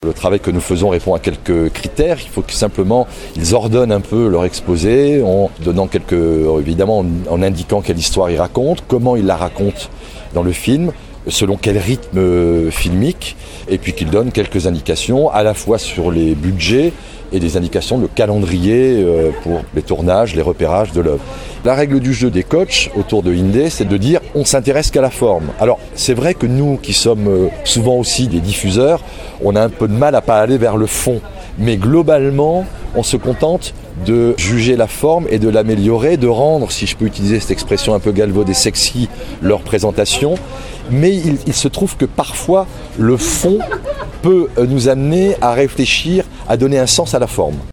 Le travail que nous faisons répond à quelques critères. Il faut que simplement ils ordonnent un peu leur exposé en donnant évidemment en indiquant quelle histoire ils racontent, comment ils la racontent dans le film, selon quel rythme filmique, et puis qu'ils donnent quelques indications à la fois sur les budgets et des indications de calendrier pour les tournages, les repérages de l'œuvre. La règle du jeu des coachs autour de Indé, c'est de dire on s'intéresse qu'à la forme. Alors c'est vrai que nous qui sommes souvent aussi des diffuseurs, on a un peu de mal à pas aller vers le fond. Mais globalement, on se contente de juger la forme et de l'améliorer, de rendre, si je peux utiliser cette expression un peu galvaudée, sexy, leur présentation. Mais il se trouve que parfois, le fond peut nous amener à réfléchir, à donner un sens à la forme.